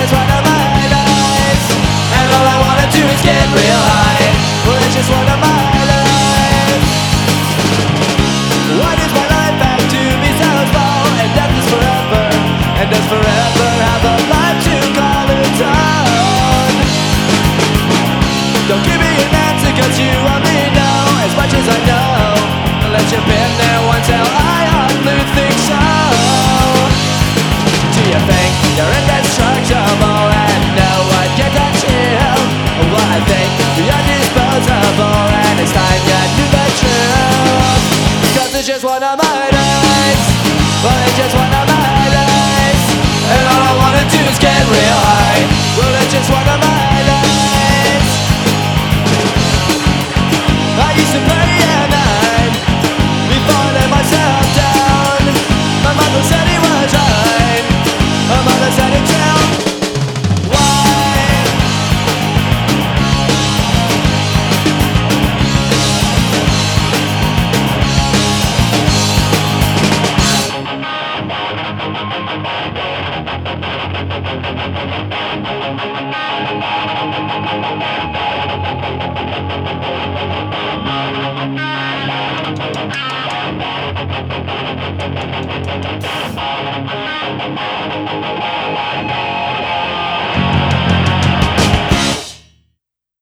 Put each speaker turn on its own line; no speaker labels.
just one of my nights, and all I wanna do is get real high. Well, it's just one of my lives. Why does my life have to be so small? And death is forever, and does forever have a life to call its own? Don't give me an answer, cause you only know as much as I know. Unless you've been there once, hell, I hardly think so. Do you think you're indestructible and no one can touch you? Well, I think you're disposable and it's time you knew the truth. Cause it's just one of my nights. Well, it's just one of my nights, and all I wanna do is get real high. Well, it's just one of my nights. I used to play at night before I let myself down. My mother said he was right. My mother said it too. Why?